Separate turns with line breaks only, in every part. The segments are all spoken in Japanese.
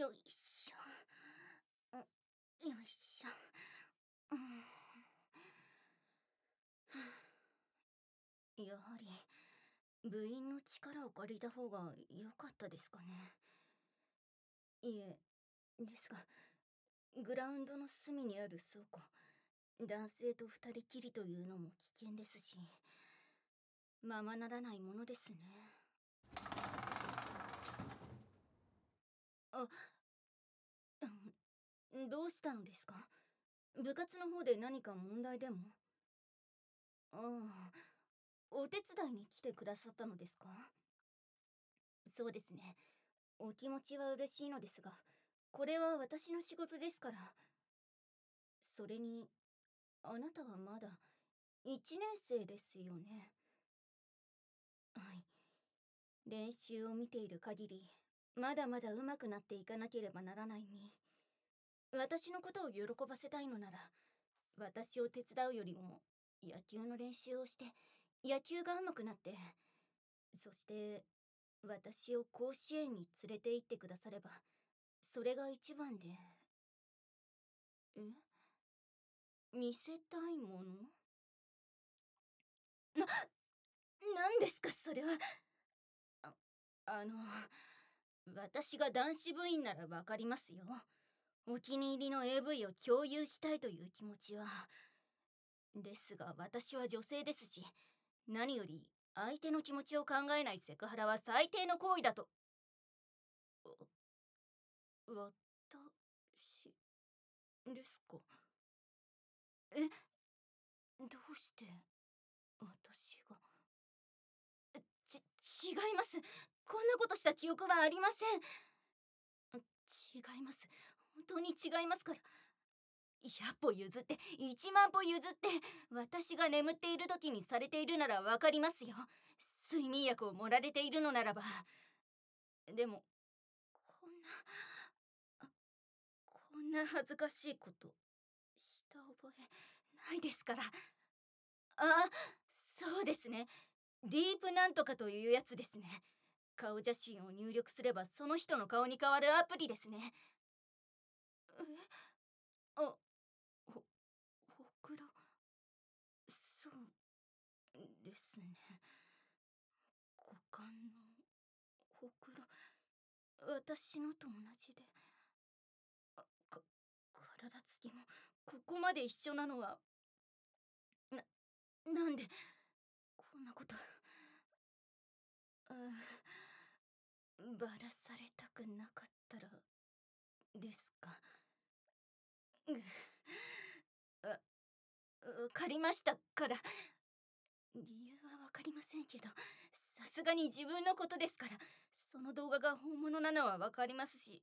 よいしょ。よいしょ。うん。やはり部員の力を借りた方が良かったですかね。いえ、ですが、グラウンドの隅にある倉庫、男性と二人きりというのも危険ですし、ままならないものですね。あ、どうしたのですか？部活の方で何か問題でも？ああ、お手伝いに来てくださったのですか？そうですね。お気持ちは嬉しいのですが、これは私の仕事ですから。それに、あなたはまだ1年生ですよね。はい。練習を見ている限り、まだまだ上手くなっていかなければならない身。私のことを喜ばせたいのなら、私を手伝うよりも野球の練習をして、野球が上手くなって、そして私を甲子園に連れて行ってくだされば、それが一番で。え、見せたいもの？な、なんですかそれは。あ、あの、私が男子部員ならわかりますよ。お気に入りの AV を共有したいという気持ちは。ですが私は女性ですし、何より相手の気持ちを考えないセクハラは最低の行為だと。私ですか？え、どうして私が？違います。こんなことした記憶はありません。違います。本当に違いますから。100歩譲って1万歩譲って、私が眠っている時にされているならわかりますよ。睡眠薬を盛られているのならば。でも、こんな、あこんな恥ずかしいことした覚えないですから。あ、そうですね。ディープなんとかというやつですね。顔写真を入力すればその人の顔に変わるアプリですね。あ、ほくろ。そうですね。股間のほくろ、私のと同じで。か体つきもここまで一緒なのは、なんでこんなこと。バラされたくなかったらですか？うわかりましたから。理由はわかりませんけど、さすがに自分のことですから。その動画が本物なのはわかりますし、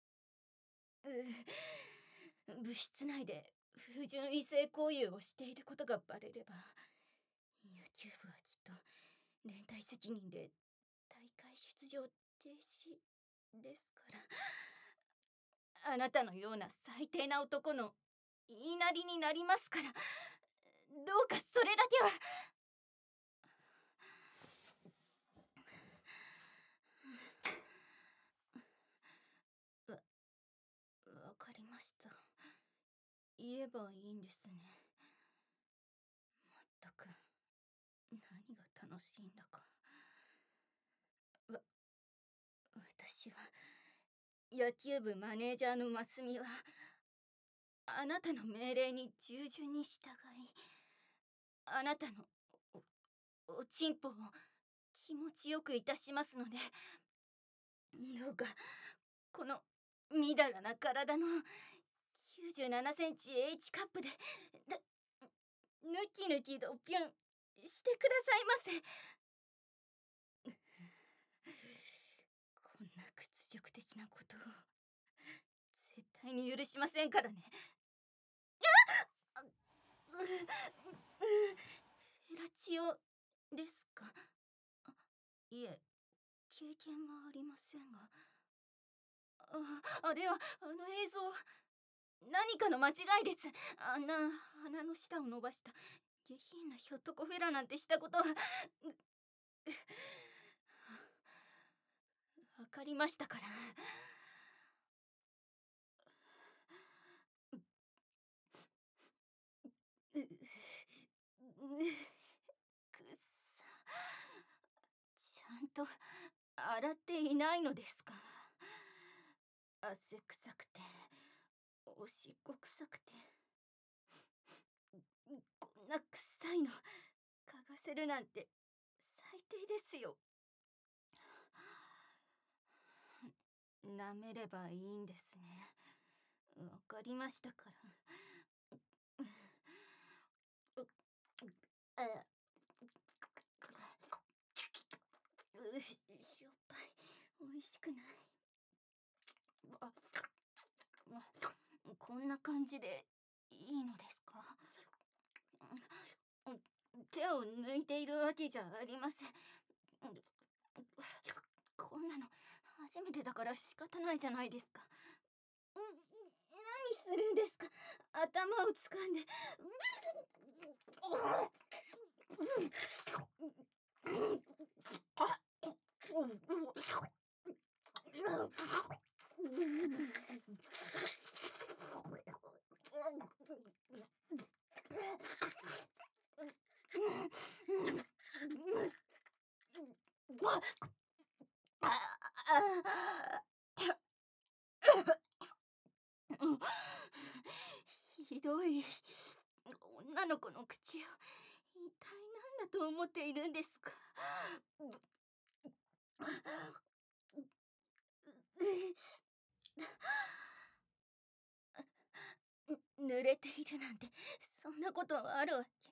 部室内で不純異性行為をしていることがバレれば、野球部はきっと連帯責任で大会出場停止ですから。あなたのような最低な男の言いなりになりますから、どうかそれだけは。わわかりました。言えばいいんですね。まったく何が楽しいんだか。わ私は野球部マネージャーのマスミは、あなたの命令に従順に従い、あなたのおちんぽを気持ちよくいたしますので、どうかこのみだらな体の97センチ H カップで、だぬきぬきドピュンしてくださいませ。こんな屈辱的なことを絶対に許しませんからね。フェラチオですか？いえ、経験はありませんが。あれはあの映像、何かの間違いです。あんな鼻の下を伸ばした下品なひょっとこフェラなんてしたことは。わかりましたから。 と洗っていないのですか？汗臭くて、おしっこ臭くて、こんな臭いの嗅がせるなんて最低ですよ。舐めればいいんですね。わかりましたから。あ、しょっぱい。美味しくない。あ、こんな感じでいいのですか？手を抜いているわけじゃありません。こんなの初めてだから仕方ないじゃないですか。何するんですか？頭を掴んで。ひどい。女の子の口を一体何だと思っているんですか？濡れているなんて、そんなことあるわけ。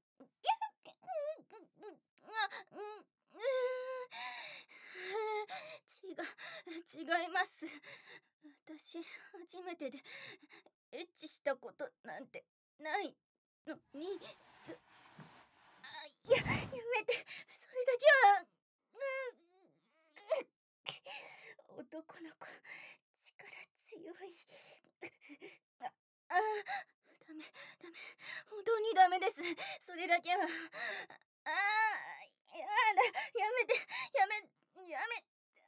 違います。私、初めてで、エッチしたことなんてないのに。やめて、それだけは。男の子、力強い。ダメ、本当にダメです。それだけは。やだ、やめて、やめ、やめ。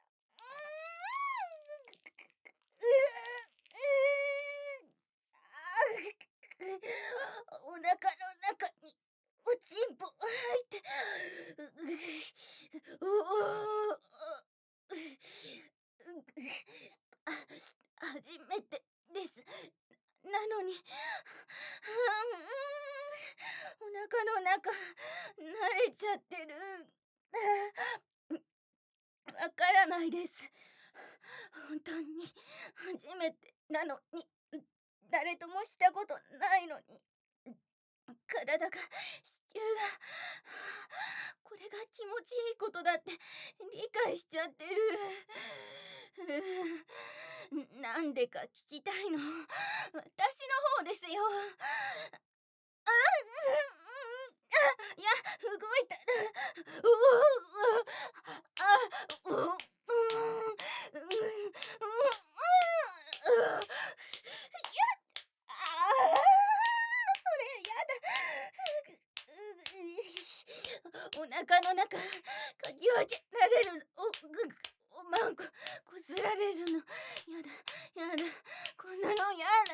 お腹の中におちんぽ入って。初めてです。なのに、お腹の中、慣れちゃってる。わからないです。本当に、初めてなのに、誰ともしたことないのに、体が、子宮が、これが気持ちいいことだって理解しちゃってる。なんでか聞きたいの。私の方ですよ。いや、動いたら。それやだ。お腹の中、かき分けられる。おまんこ、こすられるの。やだ、やだ。こんなのやだ。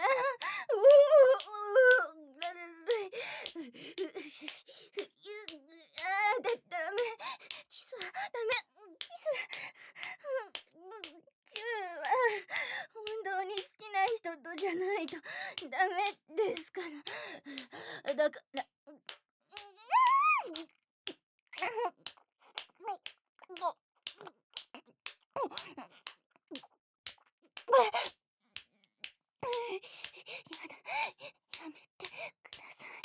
ダメ。キスはダメ。キス。チューは本当に好きな人とじゃないとダメですから。だから。やだ、やめてくださ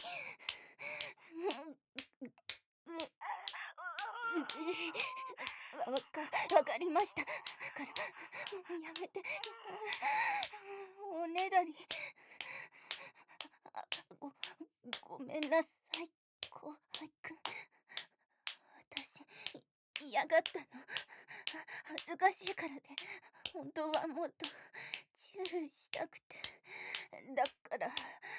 い。わかりました。からもうやめて。おねだり。ごめんなさい、後輩くん。私、嫌がったの。恥ずかしいからで、本当はもっとチューしたくて。だから、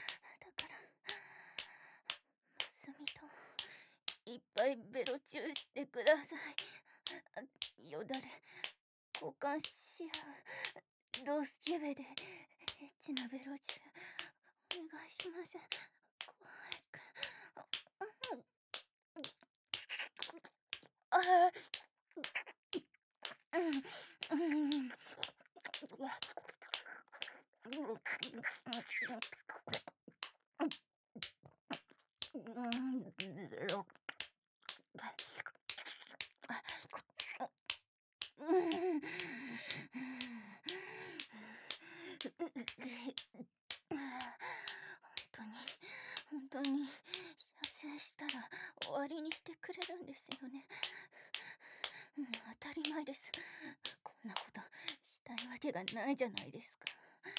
マスミといっぱいベロチューしてください。よだれ、交換し合う。ドスケベで、エッチなベロチュー、お願いします。怖いか。 本当に射精したら終わりにしてくれるんですよね。当たり前です。こんなことしたいわけがないじゃないですか。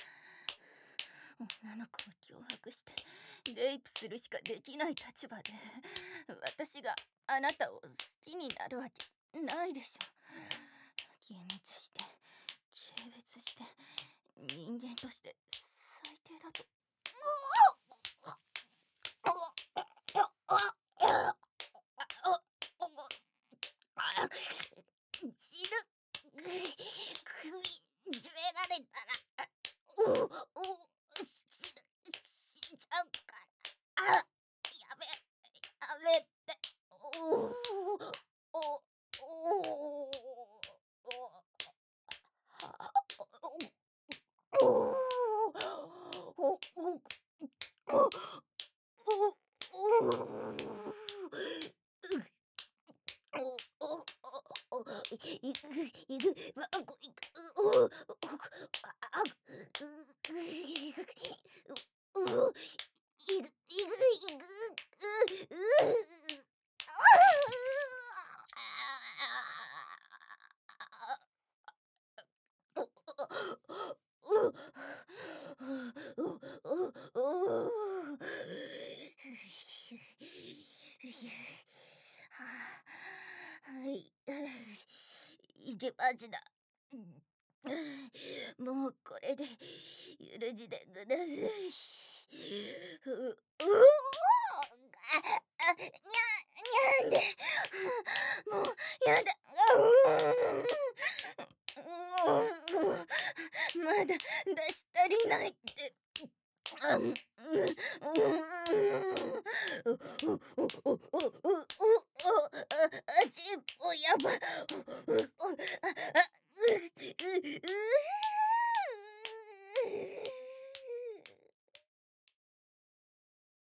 女の子を脅迫してレイプするしかできない立場で、私があなたを好きになるわけないでしょ。幻滅して軽蔑して人間として最低だと。死ぬ。首絞められたら死んじゃうから。やめて。はい、いけまちだ。もうこれで許してください。にゃんで、もうやだ。まだ出し足りないって。ちんぽやば。